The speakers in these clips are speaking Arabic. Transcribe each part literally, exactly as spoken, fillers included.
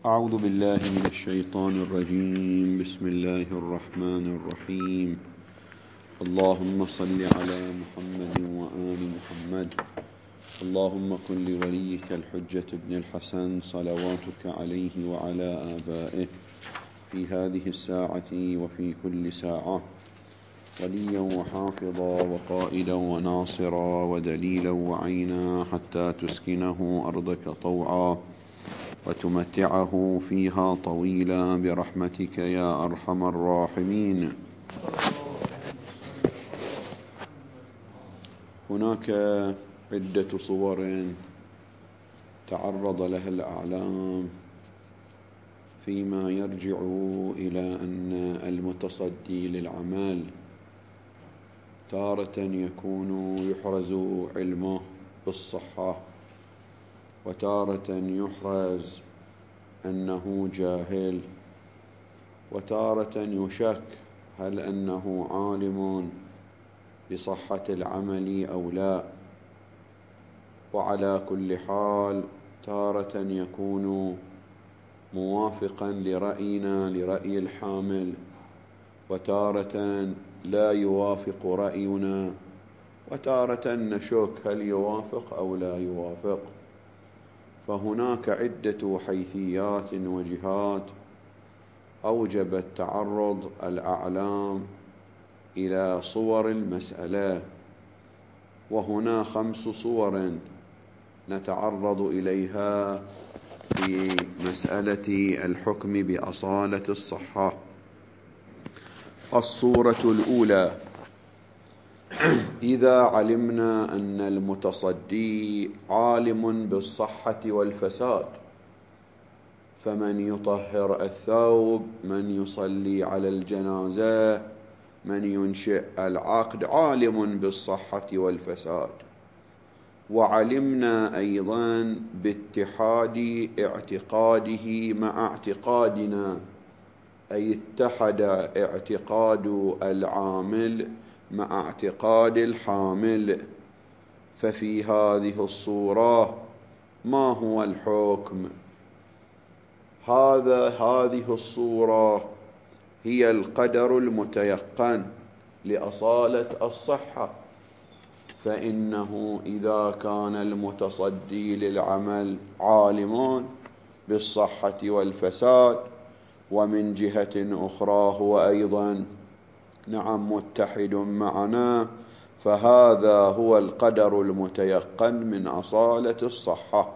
أعوذ بالله من الشيطان الرجيم. بسم الله الرحمن الرحيم. اللهم صل على محمد وآل محمد. اللهم كن لوليك الحجة ابن الحسن صلواتك عليه وعلى آبائه في هذه الساعة وفي كل ساعة وليا وحافظا وقائدا وناصرا ودليلا وعينا حتى تسكنه أرضك طوعا وتمتعه فيها طويلا برحمتك يا أرحم الراحمين. هناك عدة صور تعرض لها الأعلام فيما يرجع إلى أن المتصدي للعمل تارة يكون يحرز علمه بالصحة، وتارة يحرز أنه جاهل، وتارة يشك هل أنه عالم بصحة العمل أو لا. وعلى كل حال تارة يكون موافقا لرأينا لرأي الحامل، وتارة لا يوافق رأينا، وتارة نشك هل يوافق أو لا يوافق. فهناك عدة حيثيات وجهات أوجبت تعرض الأعلام إلى صور المسألة، وهنا خمس صور نتعرض إليها في مسألة الحكم بأصالة الصحة. الصورة الأولى: إذا علمنا أن المتصدي عالم بالصحة والفساد، فمن يطهر الثوب، من يصلي على الجنازة، من ينشئ العقد، عالم بالصحة والفساد. وعلمنا أيضا باتحاد اعتقاده مع اعتقادنا، أي اتحد اعتقاد العامل مع اعتقاد الحامل. ففي هذه الصورة ما هو الحكم؟ هذا هذه الصورة هي القدر المتيقن لأصالة الصحة. فإنه إذا كان المتصدي للعمل عالم بالصحة والفساد، ومن جهة أخرى هو أيضا نعم متحد معنا، فهذا هو القدر المتيقن من أصالة الصحة.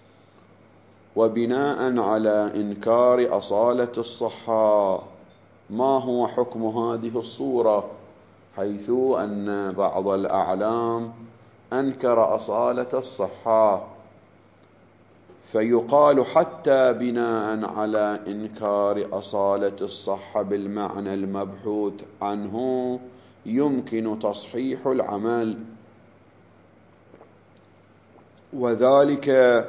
وبناء على إنكار أصالة الصحة، ما هو حكم هذه الصورة؟ حيث أن بعض الأعلام أنكر أصالة الصحة، فيقال حتى بناء على إنكار أصالة الصحة بالمعنى المبحوث عنه يمكن تصحيح العمل. وذلك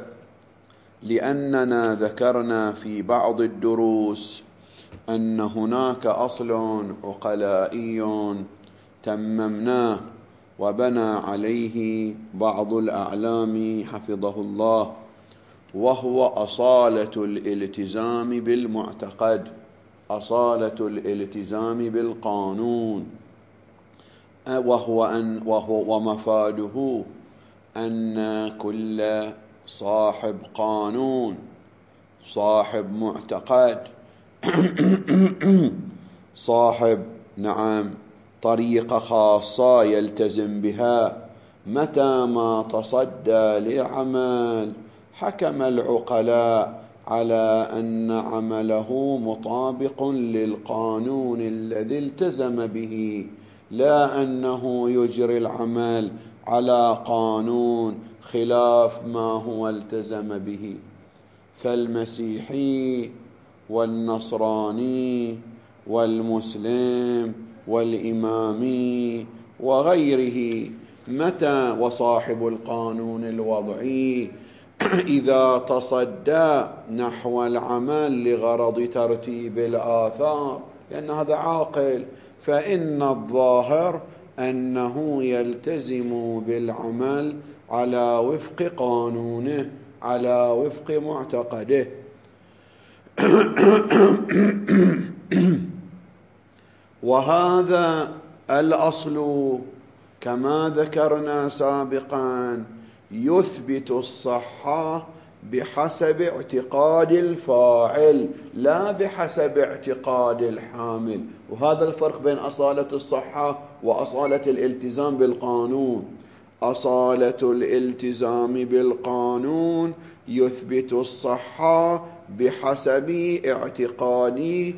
لأننا ذكرنا في بعض الدروس أن هناك أصل عقلائي تممناه وبنى عليه بعض الأعلام حفظه الله، وهو أصالة الالتزام بالمعتقد، أصالة الالتزام بالقانون، وهو أن وهو ومفاده أن كل صاحب قانون، صاحب معتقد، صاحب نعم طريقة خاصة يلتزم بها، متى ما تصدى للعمل حكم العقلاء على أن عمله مطابق للقانون الذي التزم به، لا أنه يجري العمل على قانون خلاف ما هو التزم به. فالمسيحي والنصراني والمسلم والإمامي وغيره متى وصاحب القانون الوضعي إذا تصدى نحو العمل لغرض ترتيب الآثار، لأن هذا عاقل، فإن الظاهر أنه يلتزم بالعمل على وفق قانونه، على وفق معتقده. وهذا الأصل كما ذكرنا سابقا يثبت الصحة بحسب اعتقاد الفاعل لا بحسب اعتقاد الحامل. وهذا الفرق بين أصالة الصحة وأصالة الالتزام بالقانون. أصالة الالتزام بالقانون يثبت الصحة بحسب اعتقاد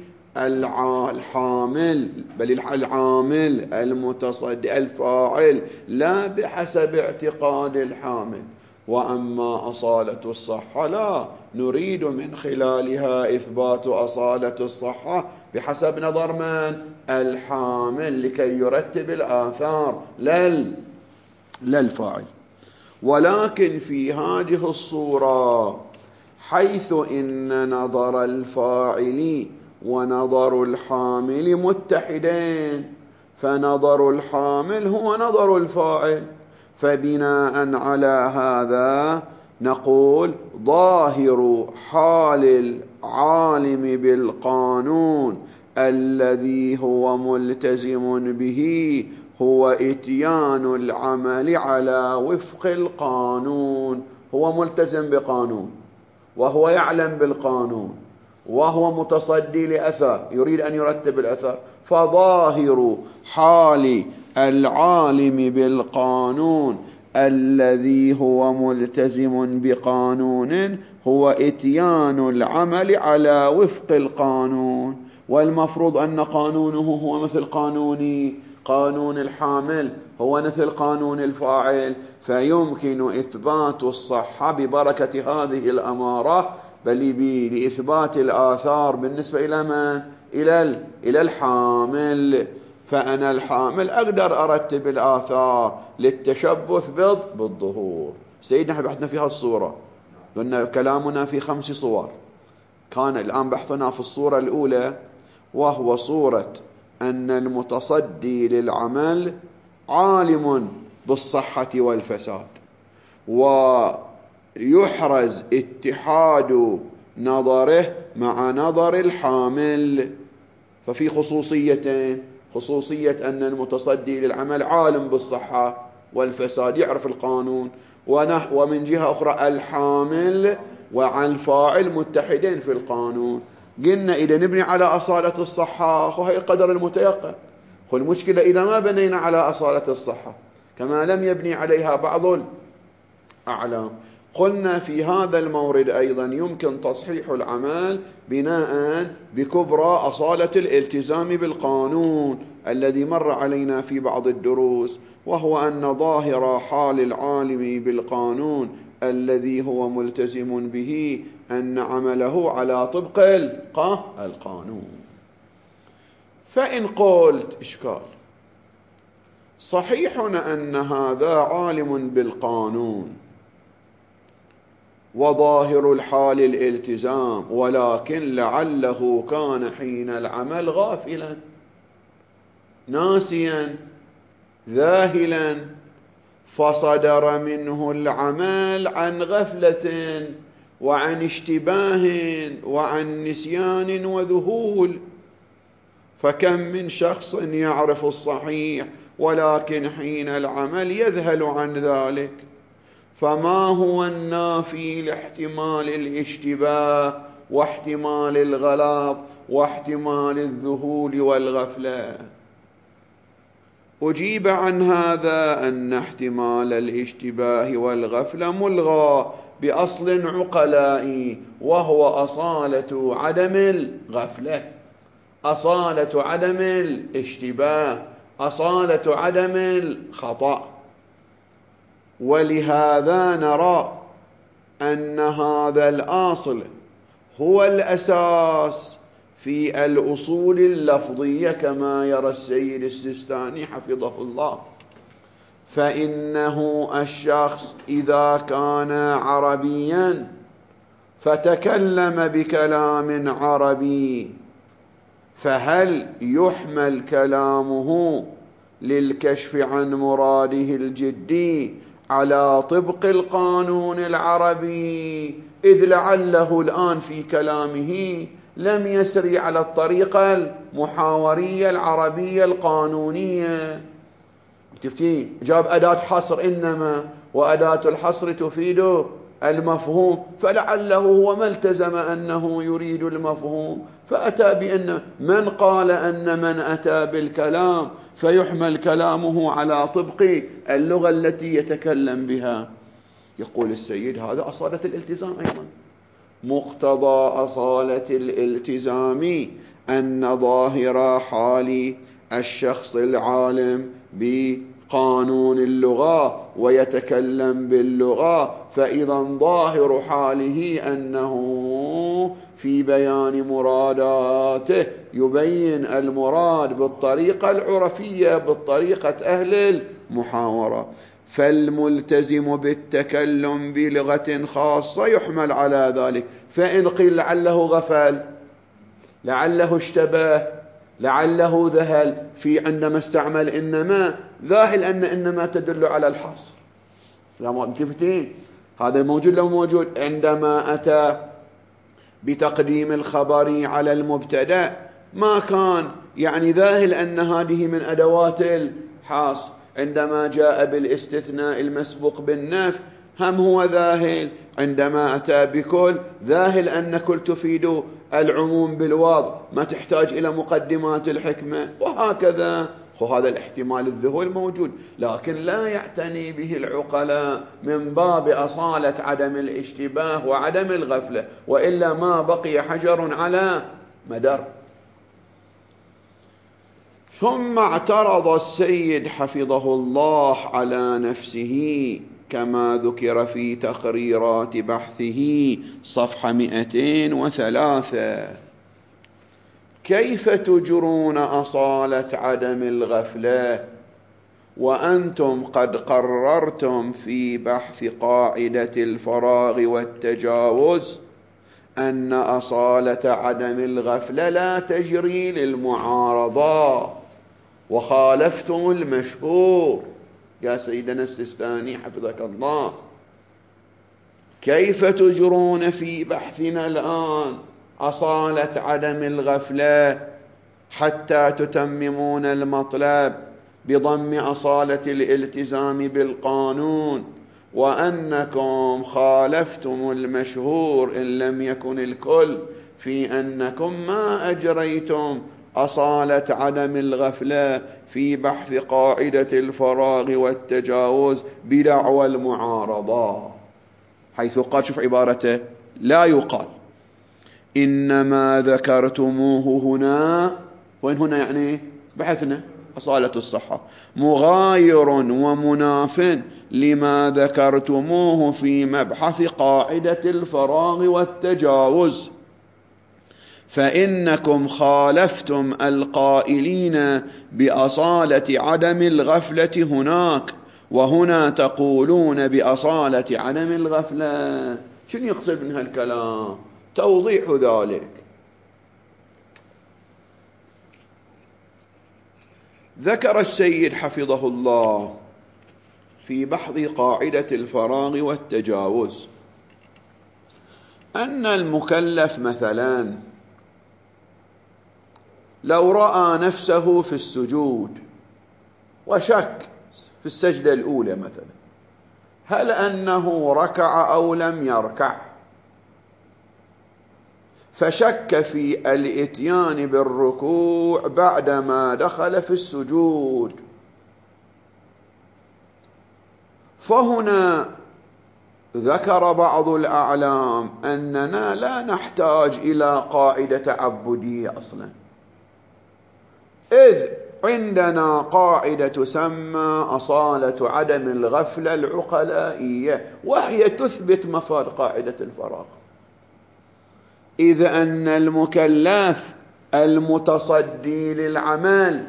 الحامل، بل العامل المتصدي الفاعل، لا بحسب اعتقاد الحامل. وأما أصالة الصحة لا نريد من خلالها إثبات أصالة الصحة بحسب نظر من؟ الحامل، لكي يرتب الآثار لا الفاعل. ولكن في هذه الصورة حيث إن نظر الفاعل ونظر الحامل متحدين، فنظر الحامل هو نظر الفاعل، فبناء على هذا نقول ظاهر حال العالم بالقانون الذي هو ملتزم به هو إتيان العمل على وفق القانون. هو ملتزم بقانون وهو يعلم بالقانون وهو متصدي لأثر يريد أن يرتب الأثر، فظاهر حال العالم بالقانون الذي هو ملتزم بقانون هو إتيان العمل على وفق القانون. والمفروض أن قانونه هو مثل قانوني، قانون الحامل هو مثل قانون الفاعل، فيمكن إثبات الصحة ببركة هذه الأمارة، بل لإثبات الآثار بالنسبة إلى من؟ إلى إلى الحامل. فأنا الحامل أقدر أرتب الآثار للتشبث بالظهور. سيدنا احنا بحثنا في هالصورة، قلنا كلامنا في خمس صور، كان الآن بحثنا في الصورة الأولى وهو صورة أن المتصدي للعمل عالم بالصحة والفساد، ويحرز اتحاد نظره مع نظر الحامل. ففي خصوصيتين: خصوصية أن المتصدي للعمل عالم بالصحة والفساد يعرف القانون، ومن جهة أخرى الحامل والفاعل متحدين في القانون. قلنا إذا نبني على أصالة الصحة وهي القدر المتيقن. والمشكلة إذا ما بنينا على أصالة الصحة كما لم يبني عليها بعض الأعلام. قلنا في هذا المورد أيضا يمكن تصحيح العمل بناء بكبرى أصالة الالتزام بالقانون الذي مر علينا في بعض الدروس، وهو أن ظاهر حال العالم بالقانون الذي هو ملتزم به أن عمله على طبق القانون. فإن قلت إشكال صحيح أن هذا عالم بالقانون وظاهر الحال الالتزام، ولكن لعله كان حين العمل غافلا ناسيا ذاهلا، فصدر منه العمل عن غفلة وعن اشتباه وعن نسيان وذهول. فكم من شخص يعرف الصحيح ولكن حين العمل يذهل عن ذلك. فما هو النافي لاحتمال الاشتباه واحتمال الغلط واحتمال الذهول والغفلة؟ أجيب عن هذا أن احتمال الاشتباه والغفلة ملغى بأصل عقلائي، وهو أصالة عدم الغفلة، أصالة عدم الاشتباه، أصالة عدم الخطأ. ولهذا نرى أن هذا الأصل هو الأساس في الأصول اللفظية كما يرى السيد السيستاني حفظه الله. فإنه الشخص إذا كان عربيا فتكلم بكلام عربي، فهل يحمل كلامه للكشف عن مراده الجدي على طبق القانون العربي، إذ لعله الآن في كلامه لم يسري على الطريقة المحاورية العربية القانونية. تفتين جاب أداة حصر إنما، وأداة الحصر تفيد المفهوم، فلعله هو ما التزم أنه يريد المفهوم فأتى بأن من قال أن من أتى بالكلام فيحمل كلامه على طبق اللغة التي يتكلم بها. يقول السيد هذا أصالة الالتزام أيضا. مقتضى أصالة الالتزام أن ظاهر حال الشخص العالم بقانون اللغة ويتكلم باللغة، فإذا ظاهر حاله أنه في بيان مراداته يبين المراد بالطريقة العرفية، بالطريقة أهل المحاورة. فالملتزم بالتكلم بلغة خاصة يحمل على ذلك، فإن قيل لعله غفل، لعله اشتبه، لعله ذهل في عندما استعمل إنما، ذاهل أن إنما تدل على الحصر. لا متفتين هذا موجود لو موجود. عندما أتى بتقديم الخبر على المبتدأ ما كان يعني ذاهل أن هذه من أدوات الحصر. عندما جاء بالاستثناء المسبوق بالنفي هم هو ذاهل. عندما أتى بكل ذاهل أن كل تفيد العموم بالوضع، ما تحتاج إلى مقدمات الحكمة، وهكذا. وهذا الاحتمال الذهول موجود، لكن لا يعتني به العقلاء من باب أصالة عدم الاشتباه وعدم الغفلة، وإلا ما بقي حجر على مدر. ثم اعترض السيد حفظه الله على نفسه كما ذكر في تقريرات بحثه صفحة مئتين وثلاثة: كيف تجرون أصالة عدم الغفلة وأنتم قد قررتم في بحث قاعدة الفراغ والتجاوز أن أصالة عدم الغفلة لا تجري للمعارضة وخالفتم المشهور؟ يا سيدنا السيستاني حفظك الله، كيف تجرون في بحثنا الآن أصالة عدم الغفلة حتى تتممون المطلب بضم أصالة الالتزام بالقانون، وأنكم خالفتم المشهور إن لم يكن الكل في أنكم ما أجريتم أصالة عدم الغفلة في بحث قاعدة الفراغ والتجاوز بدعوى المعارضة، حيث قال، شوف عبارته، لا يقال إنما ذكرتموه هنا، وين هنا يعني بحثنا أصالة الصحة، مغاير ومناف لما ذكرتموه في مبحث قاعدة الفراغ والتجاوز، فإنكم خالفتم القائلين بأصالة عدم الغفلة هناك، وهنا تقولون بأصالة عدم الغفلة. شنو يقصد من هالكلام؟ توضيح ذلك. ذكر السيد حفظه الله في بحث قاعدة الفراغ والتجاوز أن المكلف مثلا لو رأى نفسه في السجود وشك في السجدة الأولى مثلا هل أنه ركع أو لم يركع، فشك في الإتيان بالركوع بعدما دخل في السجود، فهنا ذكر بعض الأعلام أننا لا نحتاج إلى قاعدة تعبدية أصلا، إذ عندنا قاعدة تسمى أصالة عدم الغفلة العقلائية، وهي تثبت مفاد قاعدة الفراغ، إذ أن المكلف المتصدي للعمل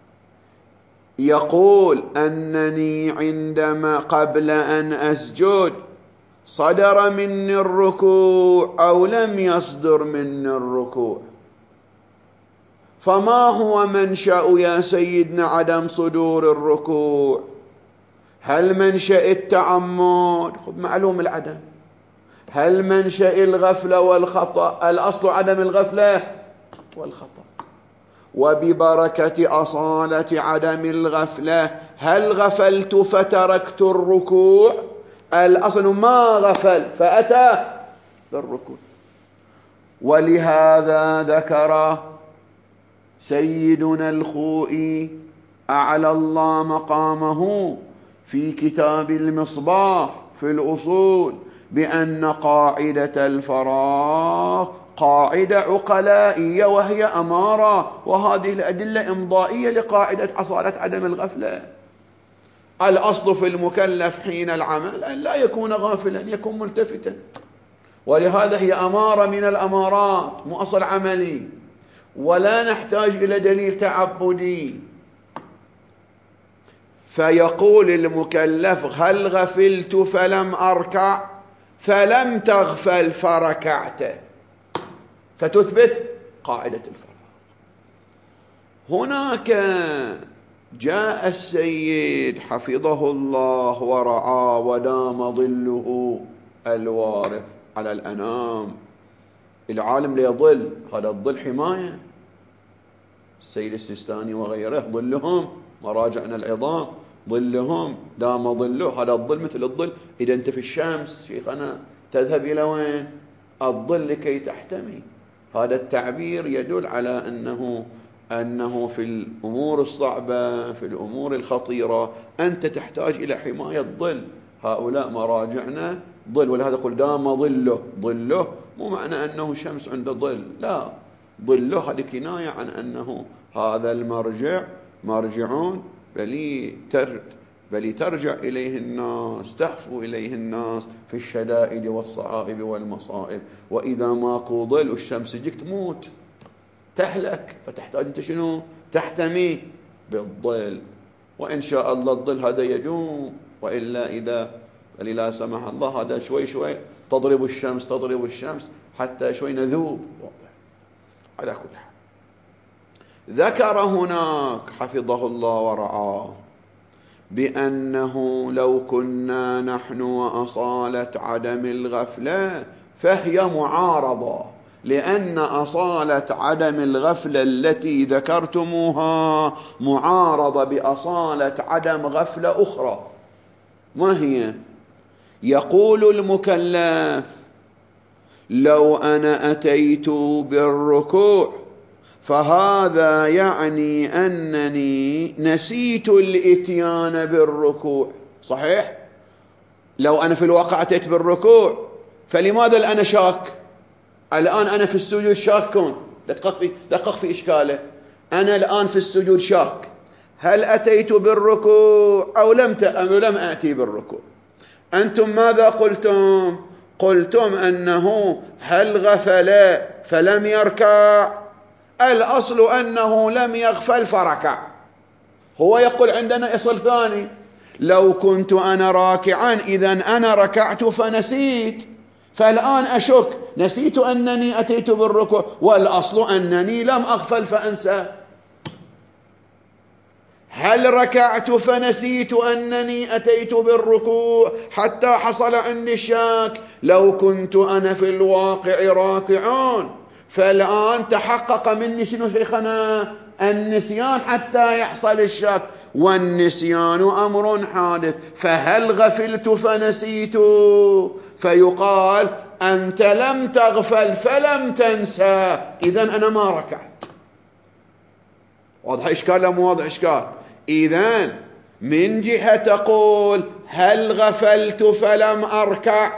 يقول أنني عندما قبل أن أسجد صدر مني الركوع أو لم يصدر مني الركوع، فما هو منشأ يا سيدنا عدم صدور الركوع؟ هل منشأ التعمد؟ خب معلوم العدم. هل منشأ الغفلة والخطأ الأصل عدم الغفلة والخطأ، وببركة أصالة عدم الغفلة هل غفلت فتركت الركوع؟ الأصل ما غفل فأتى بالركوع. ولهذا ذكر سيدنا الخوئي أعلى الله مقامه في كتاب المصباح في الأصول بأن قاعدة الفراغ قاعدة عقلائية وهي أمارة، وهذه الأدلة إمضائية لقاعدة أصالة عدم الغفلة. الأصل في المكلف حين العمل أن لا يكون غافلا، يكون ملتفتا، ولهذا هي أمارة من الأمارات، مو أصل عملي، ولا نحتاج إلى دليل تعبدي. فيقول المكلف هل غفلت فلم أركع؟ فلم تغفل فركعت، فتثبت قاعدة الفراغ. هناك جاء السيد حفظه الله ورعاه ودام ظله الوارث على الأنام. العالم ليظل، هذا الظل حماية. السيد السيستاني وغيره ظلهم مراجعنا العظام، ظلهم دام ظله، هذا الظل مثل الظل. إذا أنت في الشمس شيخنا تذهب إلى وين؟ الظل لكي تحتمي. هذا التعبير يدل على أنه أنه في الأمور الصعبة، في الأمور الخطيرة، أنت تحتاج إلى حماية ظل. هؤلاء مراجعنا ظل، ولهذا قل دام ظله. ظله مو معنى أنه شمس عند ظل، لا، ظله هذه كناية عن أنه هذا المرجع مرجعون بل تر بل ترجع إليه الناس، تحفو إليه الناس في الشدائد والصعائب والمصائب. وإذا ماكو ظل والشمس تجيك تموت تهلك، فتحتاج أنت شنو؟ تحتمي بالظل. وإن شاء الله الظل هذا يدوم، وإلا إذا بل لا سمح الله هذا شوي شوي تضرب الشمس تضرب الشمس حتى شوي نذوب. على كل حال ذكر هناك حفظه الله ورعاه بأنه لو كنا نحن وأصالة عدم الغفلة فهي معارضة، لأن أصالة عدم الغفلة التي ذكرتموها معارضة بأصالة عدم غفلة أخرى. ما هي؟ يقول المكلف لو أنا أتيت بالركوع فهذا يعني أنني نسيت الإتيان بالركوع، صحيح؟ لو أنا في الواقع أتيت بالركوع فلماذا الآن شاك؟ الآن أنا في السجود شاك. دقق في, دقق في إشكاله. أنا الآن في السجود شاك، هل أتيت بالركوع أو لم أو لم أتي بالركوع؟ أنتم ماذا قلتم؟ قلتم أنه هل غفل فلم يركع؟ الأصل أنه لم يغفل فركع. هو يقول عندنا أصل ثاني، لو كنت أنا راكعا إذن أنا ركعت فنسيت، فالآن أشك، نسيت أنني أتيت بالركوع، والأصل أنني لم أغفل فأنسى. هل ركعت فنسيت أنني أتيت بالركوع حتى حصل عندي الشك؟ لو كنت أنا في الواقع راكعون فالآن تحقق مني شنو شيخنا؟ النسيان حتى يحصل الشك، والنسيان أمر حادث. فهل غفلت فنسيت؟ فيقال أنت لم تغفل فلم تنسى، إذن أنا ما ركعت. واضح إشكال لا مو واضح إشكال؟ إذن من جهة تقول هل غفلت فلم أركع،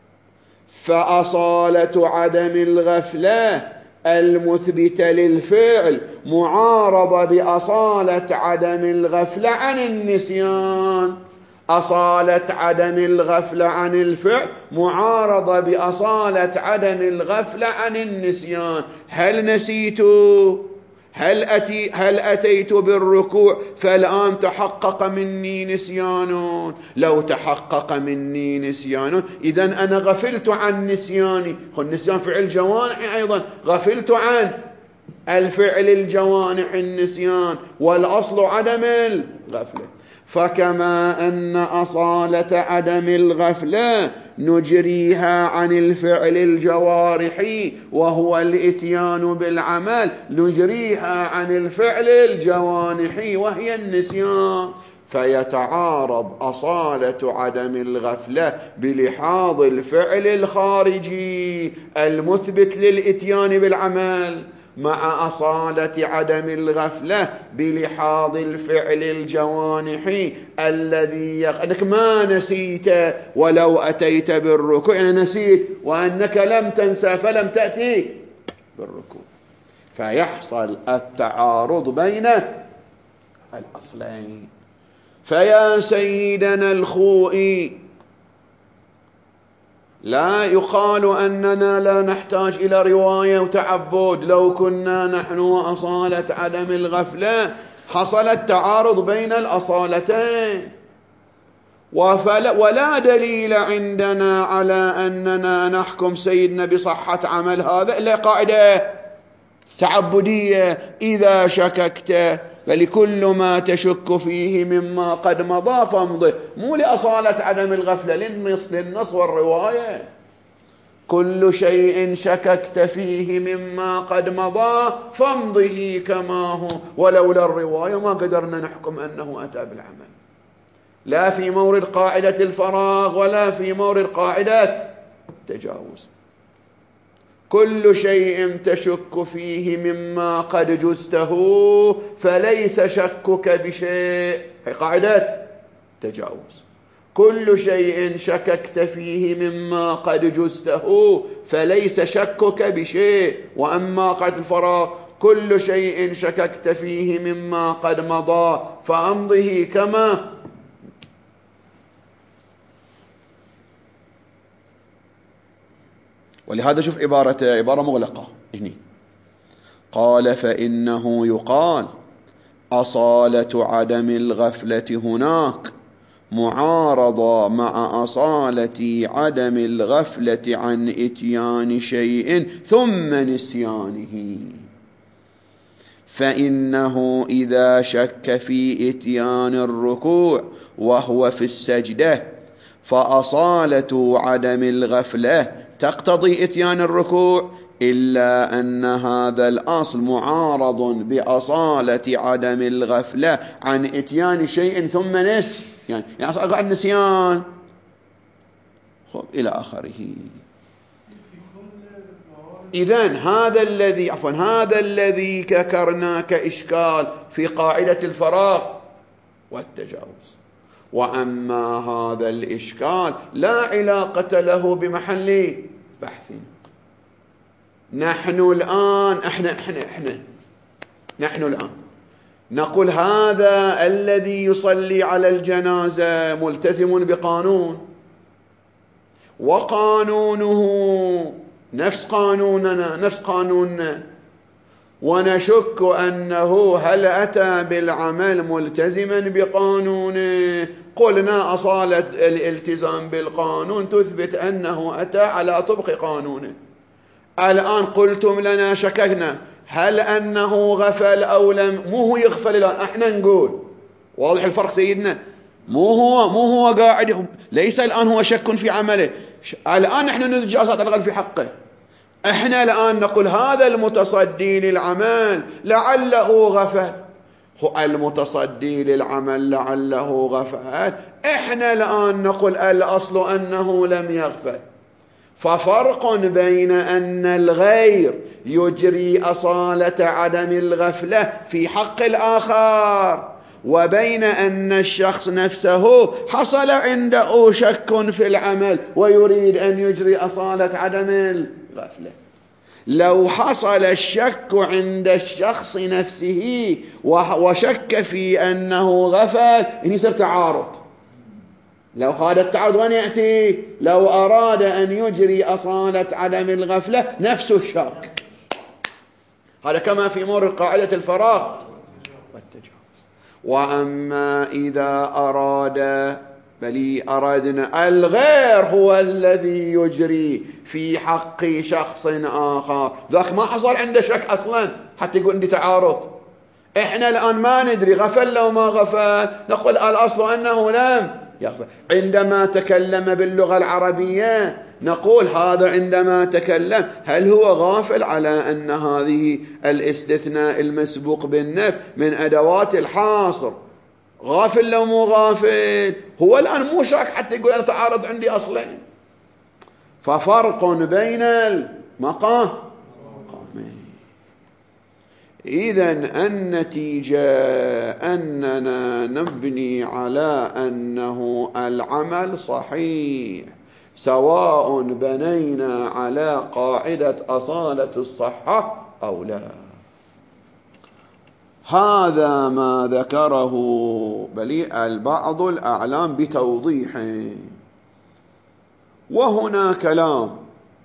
فأصالة عدم الغفلة المثبتة للفعل معارضة بأصالة عدم الغفلة عن النسيان. أصالة عدم الغفلة عن الفعل معارضة بأصالة عدم الغفلة عن النسيان. هل نسيت؟ هل أتي هل أتيت بالركوع فالآن تحقق مني نسيان؟ لو تحقق مني نسيان إذن أنا غفلت عن نسياني. النسيان فعل جوانح أيضا، غفلت عن الفعل الجوانح النسيان، والأصل عدم الغفلة. فكما أن أصالة عدم الغفلة نجريها عن الفعل الجوارحي وهو الإتيان بالعمل، نجريها عن الفعل الجوانحي وهي النسيان، فيتعارض أصالة عدم الغفلة بلحاظ الفعل الخارجي المثبت للإتيان بالعمل مع أصالة عدم الغفلة بلحاظ الفعل الجوانحي الذي يق... أنك ما نسيت ولو أتيت بالركوع، أنا نسيت وأنك لم تنسى فلم تأتي بالركوع، فيحصل التعارض بين الأصلين. فيا سيدنا الخوئي، لا يقال أننا لا نحتاج إلى رواية وتعبد، لو كنا نحن وأصالة عدم الغفلة حصل التعارض بين الأصالتين، ولا دليل عندنا على أننا نحكم سيدنا بصحة عمل هذا إلا قاعدة تعبدية: إذا شككت فلكل ما تشك فيه مما قد مضى فامضه، مو لأصالة عدم الغفلة، للنص, للنص والرواية. كل شيء شككت فيه مما قد مضى فامضه كما هو، ولولا الرواية ما قدرنا نحكم أنه أتى بالعمل، لا في مورد قاعدة الفراغ ولا في مورد قاعدة التجاوز. كل شيء تشك فيه مما قد جزته فليس شكك بشيء، هي قاعدة تجاوز. كل شيء شككت فيه مما قد جزته فليس شكك بشيء. وأما قاعدة الفراغ: كل شيء شككت فيه مما قد مضى فأمضه كما. ولهذا شوف عبارة عبارة مغلقة هنا، قال: فإنه يقال أصالة عدم الغفلة هناك معارضة مع أصالة عدم الغفلة عن إتيان شيء ثم نسيانه، فإنه إذا شك في إتيان الركوع وهو في السجدة فأصالة عدم الغفلة تقتضي إتيان الركوع، إلا أن هذا الأصل معارض بأصالة عدم الغفلة عن إتيان شيء ثم نسي، يعني يعني أصل عن نسيان خب إلى آخره. إذن هذا الذي عفوا هذا الذي ككرناك إشكال في قاعدة الفراغ والتجاوز. وأما هذا الإشكال لا علاقة له بمحل بحثنا. نحن الآن احنا احنا احنا نحن الآن نقول هذا الذي يصلي على الجنازة ملتزم بقانون، وقانونه نفس قانوننا نفس قانوننا، ونشك أنه هل أتى بالعمل ملتزما بقانونه. قلنا أصالة الالتزام بالقانون تثبت أنه أتى على طبق قانونه. الآن قلتم لنا شككنا هل أنه غفل أو لم. مو هو يغفل الآن، احنا نقول واضح الفرق سيدنا، مو هو مو هو قاعد، ليس الآن هو شك في عمله، الآن نحن ندرج أصالة الغفل في حقه. احنا الآن نقول هذا المتصدي للعمل لعله غفل، المتصدي للعمل لعله غفل، احنا الآن نقول الأصل أنه لم يغفل. ففرق بين أن الغير يجري أصالة عدم الغفلة في حق الآخر، وبين أن الشخص نفسه حصل عنده شك في العمل ويريد أن يجري أصالة عدم الغفلة. لو حصل الشك عند الشخص نفسه وشك في أنه غفل، إن يصير تعارض. لو هذا التعارض وين يأتي؟ لو أراد أن يجري أصالة عدم الغفلة نفس الشك، هذا كما في مورد قاعدة الفراغ والتجاوز. وأما إذا أراد بل أردنا الغير هو الذي يجري في حق شخص آخر، ذاك ما حصل عنده شك أصلا حتى يقول عندي تعارض. إحنا الآن ما ندري غفل لو ما غفل، نقول الأصل أنه لم يغفل. عندما تكلم باللغة العربية نقول هذا عندما تكلم هل هو غافل على أن هذه الاستثناء المسبوق بالنفي من أدوات الحاصر، غافل لو مو غافل، هو الآن مو شاك حتى يقول أنا تعارض عندي أصلين. ففرق بين المقام. إذن النتيجة أننا نبني على أنه العمل صحيح سواء بنينا على قاعدة أصالة الصحة أو لا. هذا ما ذكره بليء البعض الأعلام بتوضيحه. وهنا كلام،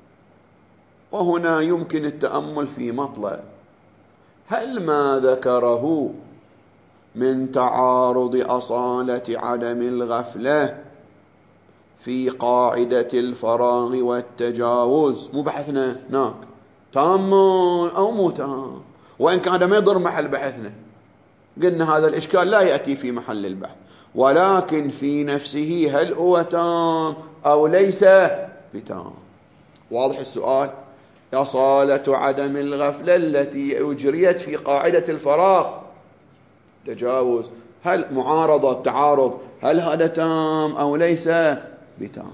وهنا يمكن التأمل في مطلب: هل ما ذكره من تعارض أصالة عدم الغفلة في قاعدة الفراغ والتجاوز، مو بحثنا هناك تام أو مو تام، وإن كان هذا ما يضر محل بحثنا، قلنا هذا الإشكال لا يأتي في محل البحث، ولكن في نفسه هل هو تام أو ليس بتام؟ واضح السؤال؟ أصالة عدم الغفلة التي أجريت في قاعدة الفراغ تجاوز، هل معارضة تعارض، هل هذا تام أو ليس بتام؟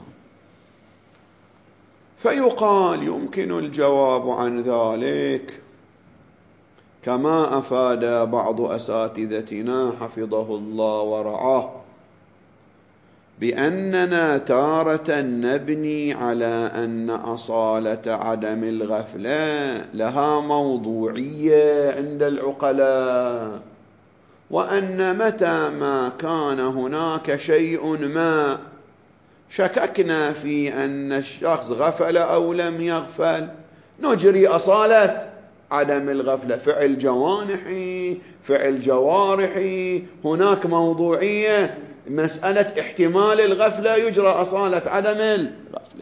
فيقال يمكن الجواب عن ذلك كما أفاد بعض أساتذتنا حفظه الله ورعاه، بأننا تارة نبني على أن أصالة عدم الغفلة لها موضوعية عند العقلاء، وأن متى ما كان هناك شيء ما شككنا في أن الشخص غفل أو لم يغفل نجري أصالة عدم الغفلة، فعل جوانحي، فعل جوارحي، هناك موضوعية، مسألة احتمال الغفلة يجرى أصالة عدم الغفلة.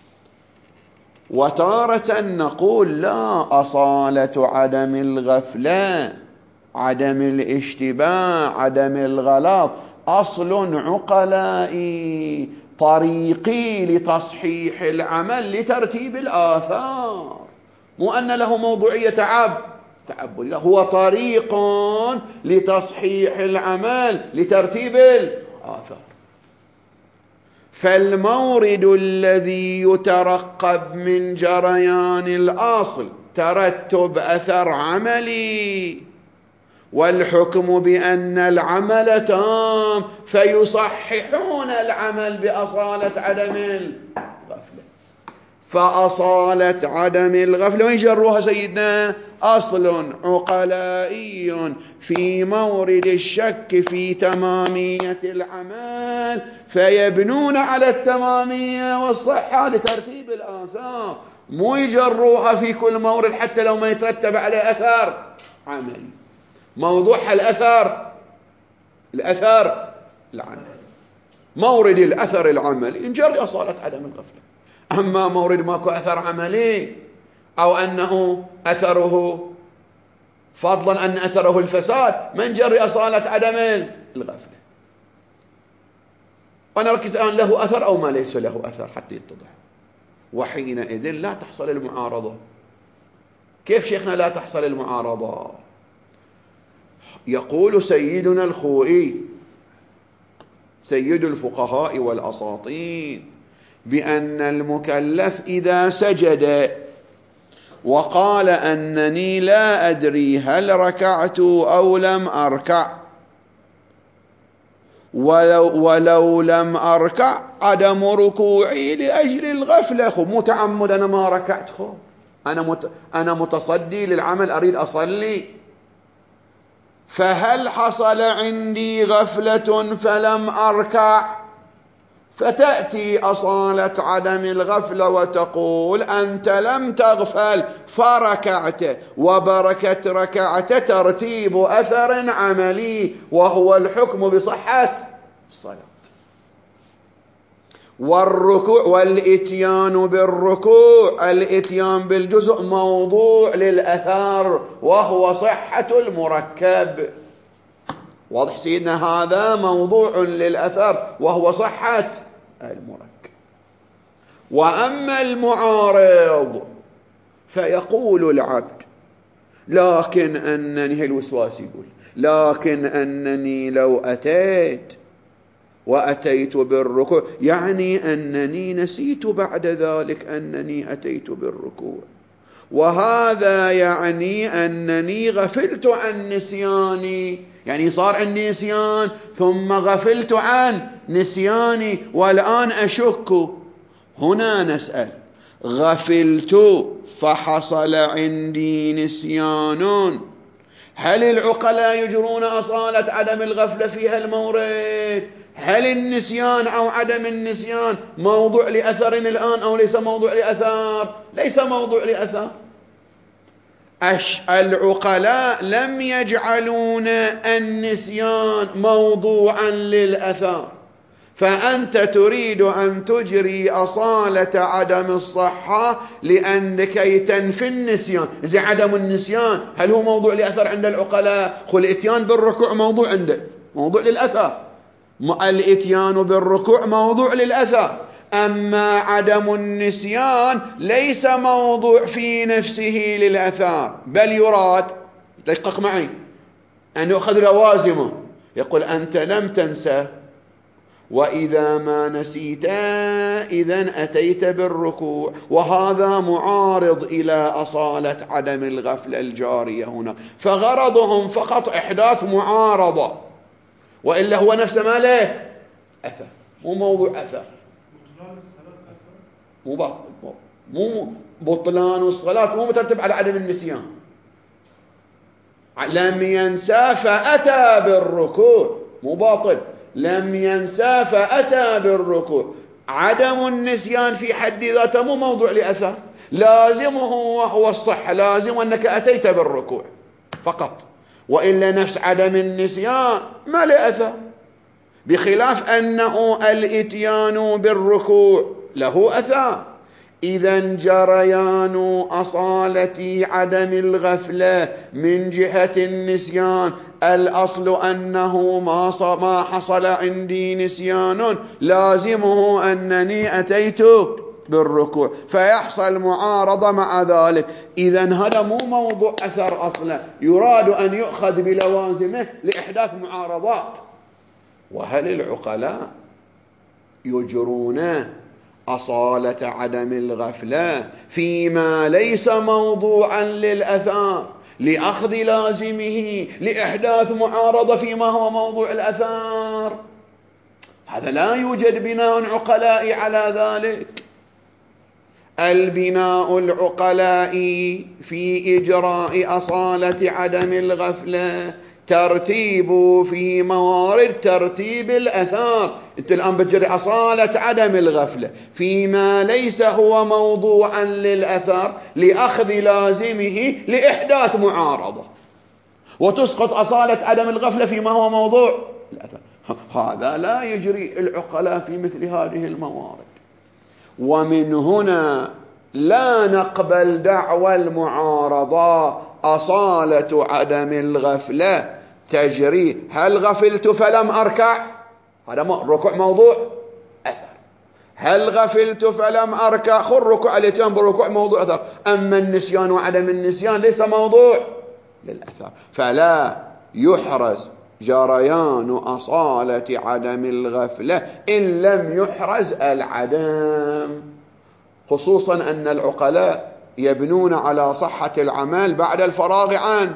وتارة نقول لا، أصالة عدم الغفلة، عدم الاشتباه، عدم الغلط أصل عقلائي طريقي لتصحيح العمل لترتيب الآثار، مو أن له موضوعية تعب تعبد، هو طريق لتصحيح العمل لترتيب الآثار. فالمورد الذي يترقب من جريان الأصل ترتب أثر عملي، والحكم بأن العمل تام، فيصححون العمل بأصالة عدم الغفلة. فأصالة عدم الغفلة وين جروها سيدنا؟ أصل عقلائي في مورد الشك في تمامية العمل، فيبنون على التمامية والصحة لترتيب الآثار، مو يجروها في كل مورد حتى لو ما يترتب عليه أثر عملي. موضوعها الأثر الأثر العمل، مورد الأثر العملي نجري أصالة عدم الغفلة. أما مورد ماكو أثر عملي أو أنه أثره فضلا أن أثره الفساد ما نجري أصالة عدم الغفلة. أنا ركز الآن له أثر أو ما ليس له أثر حتى يتضح، وحينئذ لا تحصل المعارضة. كيف شيخنا لا تحصل المعارضة؟ يقول سيدنا الخوئي سيد الفقهاء والأساطين بأن المكلف إذا سجد وقال أنني لا أدري هل ركعت أو لم أركع، ولو, ولو لم أركع عدم ركوعي لأجل الغفلة، خب متعمد أنا ما ركعت، خب أنا, مت أنا متصدي للعمل أريد أصلي، فهل حصل عندي غفلة فلم أركع؟ فتأتي أصالة عدم الغفلة وتقول أنت لم تغفل فركعت، وبركة ركعت ترتيب أثر عملي وهو الحكم بصحة الصلاة. والركوع والإتيان بالركوع، الإتيان بالجزء موضوع للأثر وهو صحة المركب. واضح سيدنا؟ هذا موضوع للأثر وهو صحة المركب. وأما المعارض فيقول العبد لكن أنني، الوسواس يقول لكن أنني لو أتيت وأتيت بالركوع، يعني أنني نسيت بعد ذلك أنني أتيت بالركوع، وهذا يعني أنني غفلت عن نسياني، يعني صار عندي نسيان ثم غفلت عن نسياني والآن أشك. هنا نسأل: غفلت فحصل عندي نسيان، هل العقلاء يجرون أصالة عدم الغفلة في هالمورد؟ هل النسيان أو عدم النسيان موضوع لأثر الآن أو ليس موضوع لأثر؟ ليس موضوع لأثر. العقلاء لم يجعلون النسيان موضوعا للأثر، فأنت تريد أن تجري أصالة عدم الصحة لأنكي تنفي النسيان. إذا عدم النسيان هل هو موضوع لأثر عند العقلاء؟ خل الإتيان بالركوع موضوع عنده، موضوع للأثر. الإتيان بالركوع موضوع للأثر، أما عدم النسيان ليس موضوع في نفسه للأثار، بل يراد، دقق معي، أن يأخذ لوازمه. يقول أنت لم تنسى، وإذا ما نسيت إذن أتيت بالركوع، وهذا معارض إلى أصالة عدم الغفلة الجارية هنا، فغرضهم فقط إحداث معارضة، وإلا هو نفسه ما له أثر، مو موضوع أثر. مو باطل، مو بطلان الصلاة مو مترتب على عدم النسيان. لم ينسى فأتى بالركوع، مو باطل، لم ينسى فأتى بالركوع. عدم النسيان في حد ذاته مو موضوع لأثر، لازمه وهو الصحة، لازم أنك أتيت بالركوع فقط، وإلا نفس عدم النسيان ما له أثر، بخلاف أنه الإتيان بالركوع له أثر. إذن جريان أصالة عدم الغفلة من جهة النسيان، الأصل أنه ما حصل عندي نسيان لازمه أنني أتيت بالركوع، فيحصل معارضة مع ذلك. إذن هذا مو موضوع أثر أصلا، يراد أن يؤخذ بلوازمه لإحداث معارضات. وهل العقلاء يجرون أصالة عدم الغفلة فيما ليس موضوعا للأثار لأخذ لازمه لإحداث معارضة فيما هو موضوع الأثار؟ هذا لا يوجد بناء عقلائي على ذلك. البناء العقلائي في إجراء أصالة عدم الغفلة ترتيب في موارد ترتيب الأثار. أنت الآن بتجري أصالة عدم الغفلة فيما ليس هو موضوعا للأثر لأخذ لازمه لإحداث معارضة، وتسقط أصالة عدم الغفلة فيما هو موضوع الأثر. هذا لا يجري العقلاء في مثل هذه الموارد. ومن هنا لا نقبل دعوى المعارضة أصالة عدم الغفلة تجري. هل غفلت فلم أركع؟ هذا الركوع موضوع أثر. هل غفلت فلم أركع؟ خذ ركوع الاتيان بالركوع موضوع أثر. أما النسيان وعدم النسيان ليس موضوع للأثر، فلا يحرز جريان أصالة عدم الغفلة إن لم يحرز العدم، خصوصا أن العقلاء يبنون على صحة العمل بعد الفراغ عنه،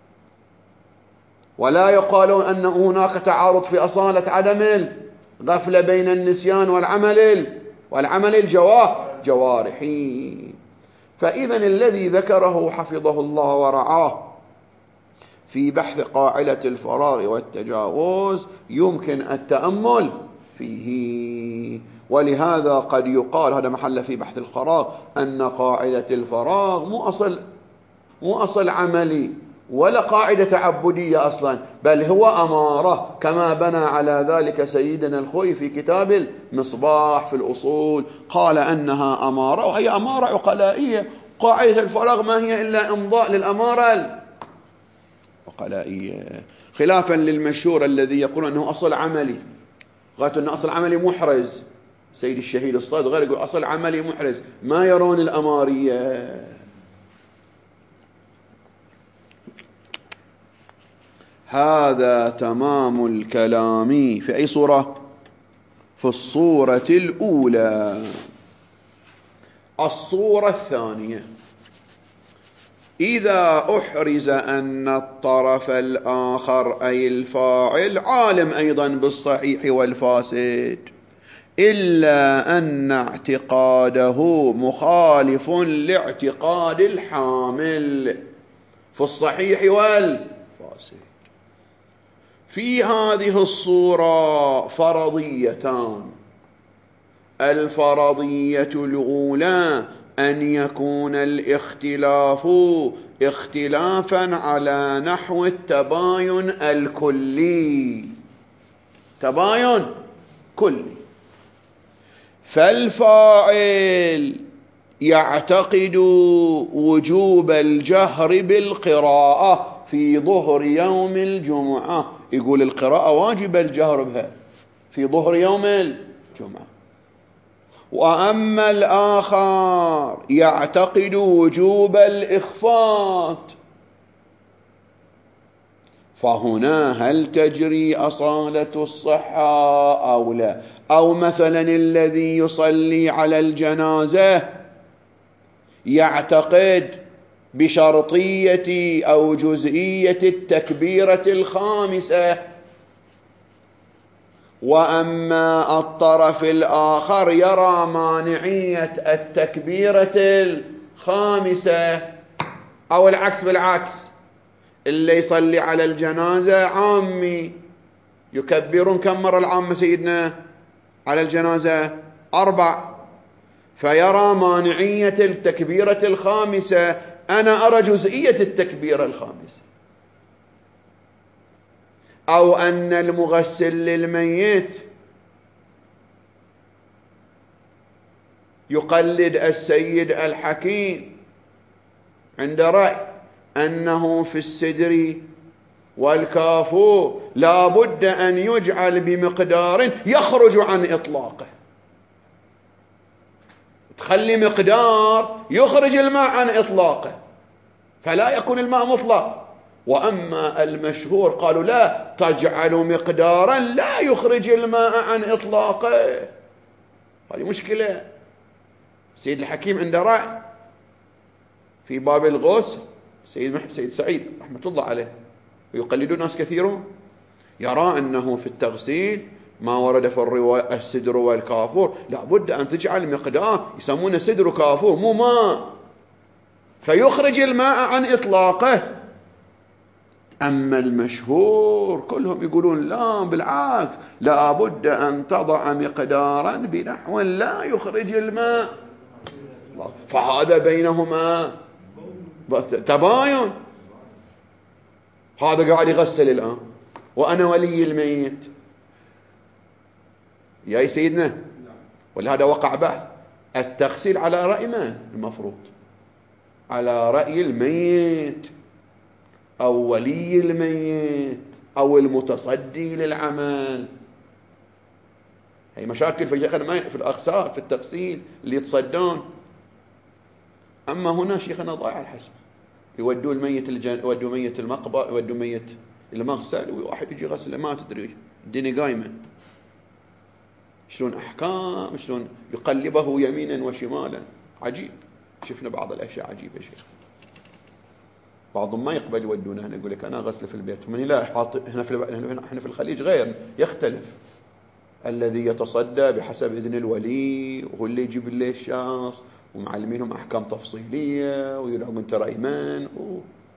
ولا يقالون أن هناك تعارض في أصالة عدم الغفلة بين النسيان والعمل والعمل الجوارحي. فإذا الذي ذكره حفظه الله ورعاه في بحث قاعدة الفراغ والتجاوز يمكن التأمل فيه، ولهذا قد يقال، هذا محل في بحث الفراغ، أن قاعدة الفراغ مو أصل مو أصل عملي، ولا قاعدة تعبدية أصلا، بل هو أمارة، كما بنى على ذلك سيدنا الخوي في كتاب المصباح في الأصول، قال أنها أمارة، وهي أمارة عقلائية. قاعدة الفراغ ما هي إلا إمضاء للأمارة العقلائية، خلافا للمشهور الذي يقول أنه أصل عملي، قالت أنه أصل عملي محرز، سيد الشهيد الصادق غير يقول أصل عملي محرز، ما يرون الأمارية. هذا تمام الكلام في أي صورة؟ في الصورة الأولى. الصورة الثانية: إذا أحرز أن الطرف الآخر أي الفاعل عالم أيضا بالصحيح والفاسد، إلا أن اعتقاده مخالف لاعتقاد الحامل في الصحيح والفاسد. في هذه الصورة فرضيتان: الفرضية الأولى أن يكون الاختلاف اختلافا على نحو التباين الكلي، تباين كلي، فالفاعل يعتقد وجوب الجهر بالقراءة في ظهر يوم الجمعة، يقول القراءة واجب الجهر بها في ظهر يوم الجمعة. وأما الآخر يعتقد وجوب الإخفاء، فهنا هل تجري أصالة الصحة أو لا؟ أو مثلا الذي يصلي على الجنازة يعتقد بشرطية أو جزئية التكبيرة الخامسة، وأما الطرف الآخر يرى مانعية التكبيرة الخامسة، أو العكس بالعكس، اللي يصلي على الجنازة عامي يكبرون كم مرة العامة سيدنا على الجنازة؟ أربع، فيرى مانعية التكبيرة الخامسة، أنا أرى جزئية التكبيرة الخامسة. أو أن المغسل للميت يقلد السيد الحكيم عند رأي أنه في السدر والكافور لا بد أن يجعل بمقدار يخرج عن إطلاقه، تخلي مقدار يخرج الماء عن إطلاقه فلا يكون الماء مطلق. وأما المشهور قالوا لا، تجعل مقدارا لا يخرج الماء عن إطلاقه. هذه مشكلة. سيد الحكيم عنده رأي في باب الغسل، سيد سيد سعيد رحمة الله عليه، ويقلدون ناس كثيرون، يرى أنه في التغسيل ما ورد في الرواية السدر والكافور لابد أن تجعل مقدار يسمونه سدر وكافور مو ماء فيخرج الماء عن إطلاقه. أما المشهور كلهم يقولون لا، بالعكس، لا بد أن تضع مقدارا بنحو لا يخرج الماء، فهذا بينهما تباين. هذا قاعد يغسل الآن وأنا ولي الميت يا سيدنا، ولهذا وقع بحث التغسيل على رأي من المفروض؟ على رأي الميت أو ولي الميت أو المتصدي للعمل. هي مشاكل في في الأغسال في التغسيل اللي يتصدون. أما هنا شيخنا ضايع الحسب، يودوا الميت الجن... يودوا ميت المقبرة، يودوا ميت المغسل، وواحد يجي يغسله ما تدري الدنيا قايمة شلون أحكام، شلون يقلبه يمينا وشمالا. عجيب، شفنا بعض الأشياء عجيبة شيخ. بعضهم ما يقبل يودونه هنا، يقول لك أنا غسل في البيت، من لا حاط هنا في هنا في الخليج غير يختلف، الذي يتصدى بحسب إذن الولي وهو اللي يجيب له الشخص، ومعلمينهم أحكام تفصيلية ويلعبون ترى إيمان و...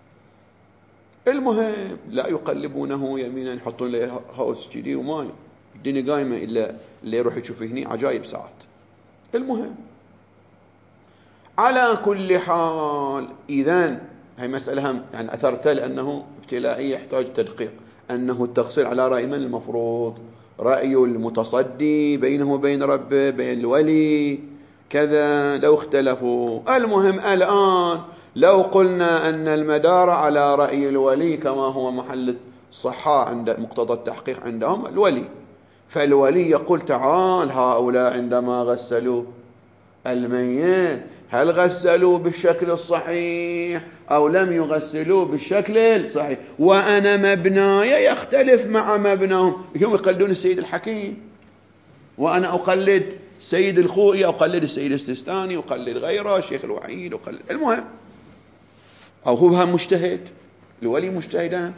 المهم لا يقلبونه يمينا، يحطون له هاوس جدي وما الدنيا قايمة إلا اللي يروح يشوف هني عجائب ساعات. المهم على كل حال، إذن هي مسألة هم يعني أثرتها لأنه ابتلائي يحتاج تدقيق، أنه التقصير على رأي من المفروض؟ رأي المتصدي بينه وبين ربه، بين الولي كذا، لو اختلفوا. المهم الآن لو قلنا أن المدار على رأي الولي كما هو محل الصحة عند مقتضى التحقيق عندهم الولي، فالولي يقول تعال هؤلاء عندما غسلوا الميت هل غسلوا بالشكل الصحيح أو لم يغسلوا بالشكل الصحيح، وأنا مبناي يختلف مع مبناهم. هم يقلدون السيد الحكيم وأنا أقلد السيد الخوئي، أقلد السيد السيستاني، أقلد غيره الشيخ الوعيد، أقلد المهم، أو هو مجتهد، الولي مجتهدان.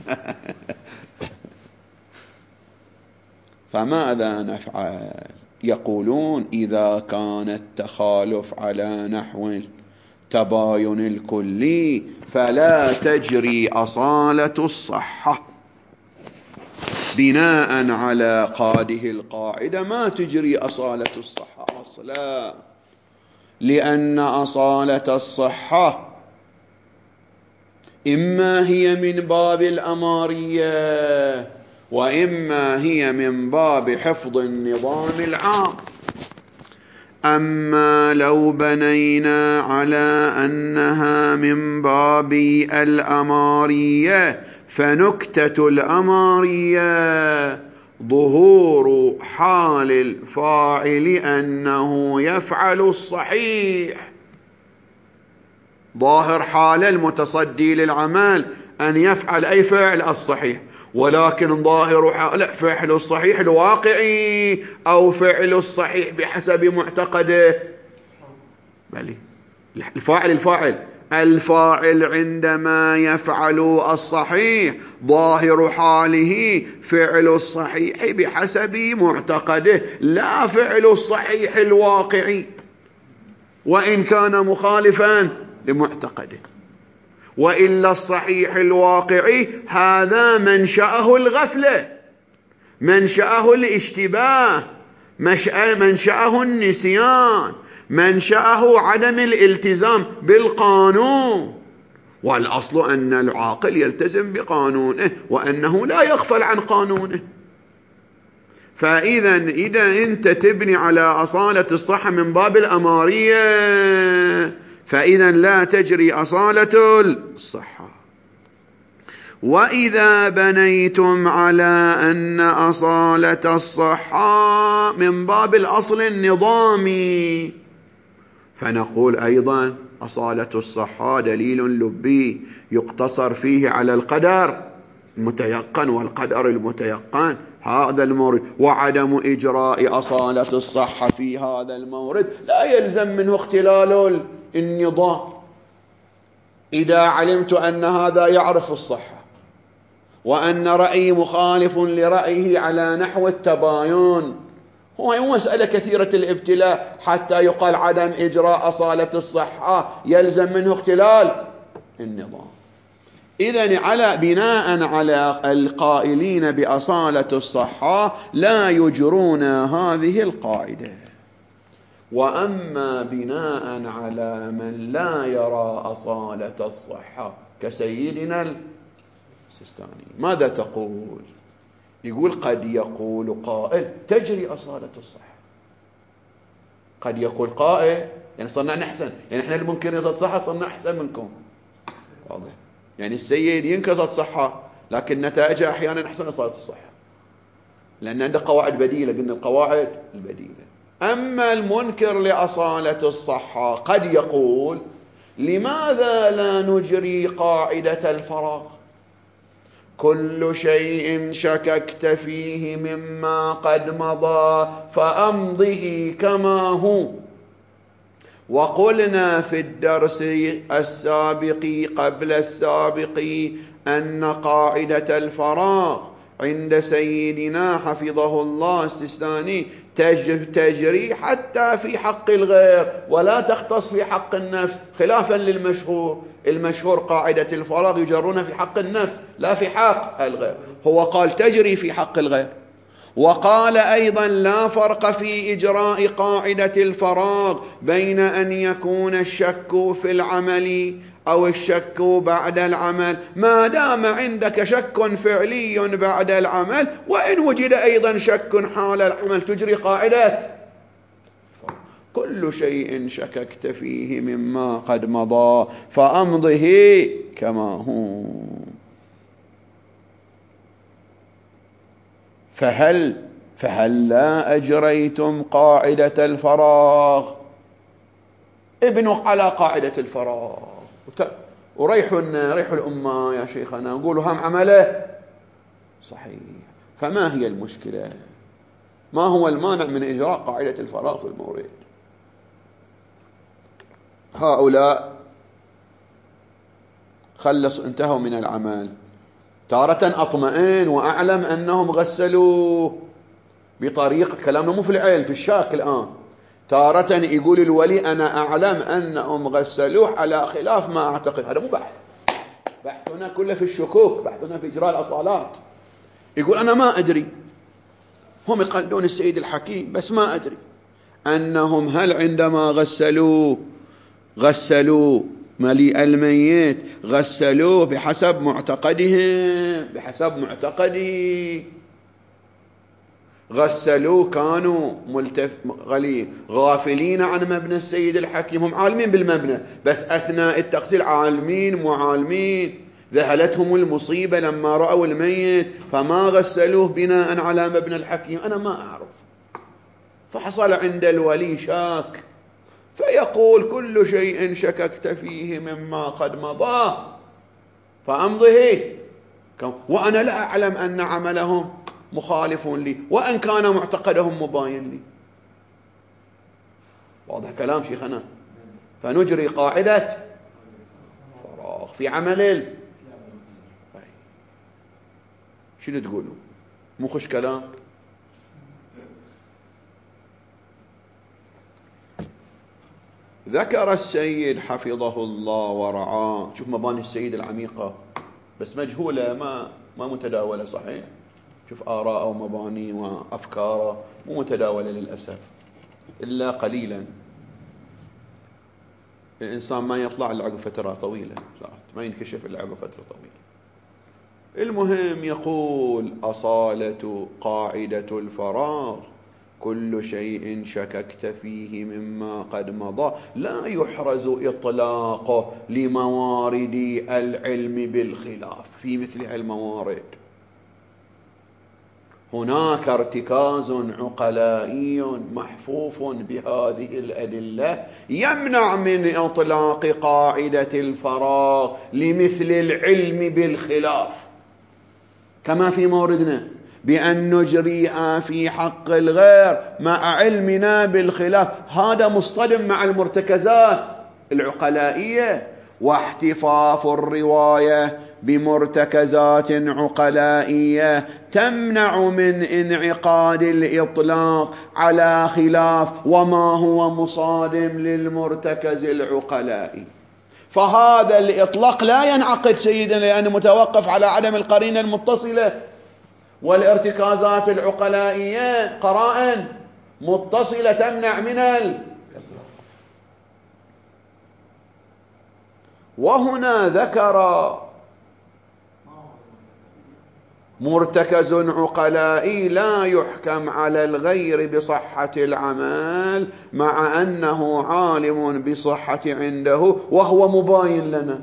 فماذا نفعل؟ يقولون إذا كان التخالف على نحو التباين الكلي فلا تجري أصالة الصحة بناء على قاده القاعدة، ما تجري أصالة الصحة أصلا، لأن أصالة الصحة إما هي من باب الأمارية وإما هي من باب حفظ النظام العام. أما لو بنينا على أنها من باب الأمارية فنكتة الأمارية ظهور حال الفاعل أنه يفعل الصحيح، ظاهر حال المتصدي للعمل أن يفعل أي فعل الصحيح، ولكن ظاهر حال فعل الصحيح الواقعي أو فعل الصحيح بحسب معتقده. بلي الفاعل الفاعل الفاعل عندما يفعل الصحيح ظاهر حاله فعل الصحيح بحسب معتقده، لا فعل الصحيح الواقعي وإن كان مخالفا لمعتقده. وإلا الصحيح الواقعي هذا منشأه الغفلة، منشأه الاشتباه، منشأه النسيان، منشأه عدم الالتزام بالقانون، والأصل أن العاقل يلتزم بقانونه وأنه لا يغفل عن قانونه. فإذا إذا أنت تبني على أصالة الصحة من باب الأمارية فإذا لا تجري أصالة الصحة. وإذا بنيتم على أن أصالة الصحة من باب الأصل النظامي فنقول أيضا أصالة الصحة دليل لبي يقتصر فيه على القدر المتيقن والقدر المتيقن هذا المورد، وعدم إجراء أصالة الصحة في هذا المورد لا يلزم منه اختلال النظام. إذا علمت أن هذا يعرف الصحة وأن رأيي مخالف لرأيه على نحو التباين، هو مسألة كثيرة الابتلاء حتى يقال عدم إجراء أصالة الصحة يلزم منه اختلال النظام. إذن على بناء على القائلين بأصالة الصحة لا يجرون هذه القاعدة. وأما بناء على من لا يرى أصالة الصحة كسيدنا السيستاني ماذا تقول؟ يقول قد يقول قائل تجري أصالة الصحة، قد يقول قائل يعني صرنا نحسن، يعني احنا المنكر يصد صحة صرنا أحسن منكم، واضح؟ يعني السيد ينكر صحة لكن نتائجها أحيانا أحسن أصالة الصحة لأن عنده قواعد بديلة، قلنا القواعد البديلة. أما المنكر لأصالة الصحة قد يقول لماذا لا نجري قاعدة الفراغ؟ كل شيء شككت فيه مما قد مضى فأمضه كما هو. وقلنا في الدرس السابق قبل السابق أن قاعدة الفراغ عند سيدنا حفظه الله السيستاني تجري حتى في حق الغير ولا تختص في حق النفس، خلافا للمشهور. المشهور قاعدة الفراغ يجرون في حق النفس لا في حق الغير، هو قال تجري في حق الغير. وقال أيضا لا فرق في إجراء قاعدة الفراغ بين أن يكون الشك في العمل أو الشك بعد العمل. ما دام عندك شك فعلي بعد العمل، وإن وجد أيضا شك حال العمل، تجري قاعدة كل شيء شككت فيه مما قد مضى فأمضه كما هو. فهل فهل لا أجريتم قاعدة الفراغ؟ ابنوا على قاعدة الفراغ وريحوا ريحوا الأمة يا شيخنا، نقولوا هم عمله صحيح. فما هي المشكلة؟ ما هو المانع من إجراء قاعدة الفراغ في المورد؟ هؤلاء خلصوا انتهوا من العمل، تارة أطمئن وأعلم أنهم غسلوا بطريقة، كلامنا مو في العين في الشاك الآن، تارة يقول الولي أنا أعلم أنهم غسلوه على خلاف ما أعتقد. هذا مو بحث، بحثنا كله في الشكوك، بحثنا في إجراء الأصالات. يقول أنا ما أدري، هم يقلدون السيد الحكيم بس ما أدري أنهم هل عندما غسلوه غسلوا مليء الميت غسلوه بحسب معتقدهم، بحسب معتقده غسلوه كانوا ملتف... غافلين عن مبنى السيد الحكيم. هم عالمين بالمبنى بس أثناء التغسيل عالمين معالمين، ذهلتهم المصيبة لما رأوا الميت فما غسلوه بناء على مبنى الحكيم. أنا ما أعرف. فحصل عند الولي شاك، فيقول كل شيء شككت فيه مما قد مضى فأمضه، وأنا لا أعلم أن عملهم مخالف لي وأن كان معتقدهم مباين لي. واضح كلام شيخنا؟ فنجري قاعدة فراغ في عمل ال... شنو تقولوا؟ مو خش كلام؟ ذكر السيد حفظه الله ورعاه، شوف مباني السيد العميقة بس مجهولة، ما ما متداولة صحيح. شوف آراءه ومباني وأفكاره مو متداولة للأسف إلا قليلا. الإنسان ما يطلع إلا عقب فترة طويلة، ما ينكشف إلا عقب فترة طويلة. المهم يقول أصالة قاعدة الفراغ كل شيء شككت فيه مما قد مضى لا يحرز إطلاقه لموارد العلم بالخلاف. في مثل الموارد هناك ارتكاز عقلائي محفوف بهذه الأدلة يمنع من إطلاق قاعدة الفراغ لمثل العلم بالخلاف، كما في موردنا بأن نجريها في حق الغير مع علمنا بالخلاف. هذا مصطدم مع المرتكزات العقلائية، واحتفاف الرواية بمرتكزات عقلائية تمنع من انعقاد الإطلاق على خلاف وما هو مصادم للمرتكز العقلائي. فهذا الإطلاق لا ينعقد سيدنا لأنه متوقف على عدم القرينة المتصلة، والارتكازات العقلائية قرائن متصلة تمنع من الإطلاق. وهنا ذكر مرتكز عقلائي لا يحكم على الغير بصحة العمل مع أنه عالم بصحة عنده وهو مباين لنا.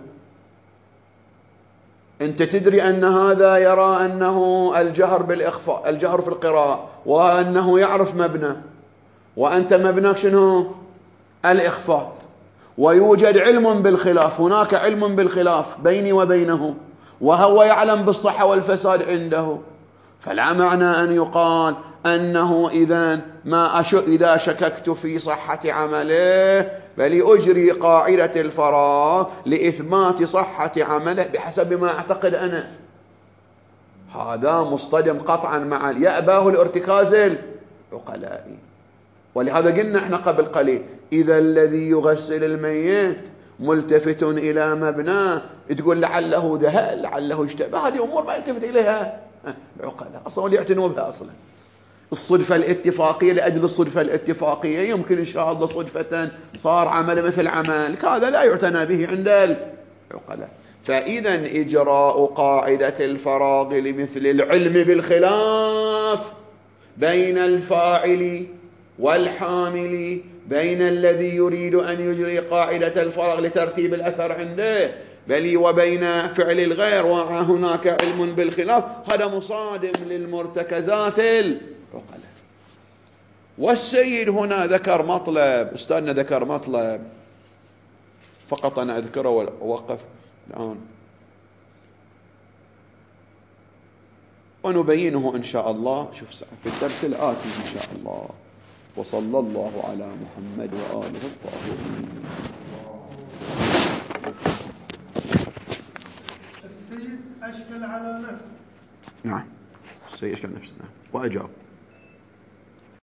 أنت تدري أن هذا يرى أنه الجهر بالإخفاء، الجهر في القراءة، وأنه يعرف مبنى، وأنت مبناك شنو؟ الإخفاء، ويوجد علم بالخلاف، هناك علم بالخلاف بيني وبينه، وهو يعلم بالصحة والفساد عنده. فلا معنى أن يقال أنه إذن ما أش... إذا شككت في صحة عمله بل أجري قاعدة الفراغ لإثبات صحة عمله بحسب ما أعتقد أنا. هذا مصطدم قطعا مع يأباه الارتكاز العقلائي. ولهذا قلنا احنا قبل قليل إذا الذي يغسل الميت ملتفت إلى مبناه تقول لعله ذهل لعله اشتبه، هذه أمور ما يلتفت إليها العقلاء أصلا واللي يعتنوا بها أصلا. الصدفة الاتفاقية لأجل الصدفة الاتفاقية يمكن إن شاء الله صدفة صار عمل مثل عملك، هذا لا يعتنى به عند عقلاء. فإذا إجراء قاعدة الفراغ لمثل العلم بالخلاف بين الفاعل والحامل، بين الذي يريد أن يجري قاعدة الفراغ لترتيب الأثر عنده بل وبين فعل الغير، وهناك علم بالخلاف، هذا مصادم للمرتكزات العقلاء. والسيد هنا ذكر مطلب، أستاذنا ذكر مطلب فقط أنا أذكره وأوقف الآن ونبينه إن شاء الله شوف في الدرس الآتي إن شاء الله. وصلى الله على محمد وآله الطاهرين. السيد أشكل على نفسه. نعم السيد أشكل نفسه، نعم وأجاب.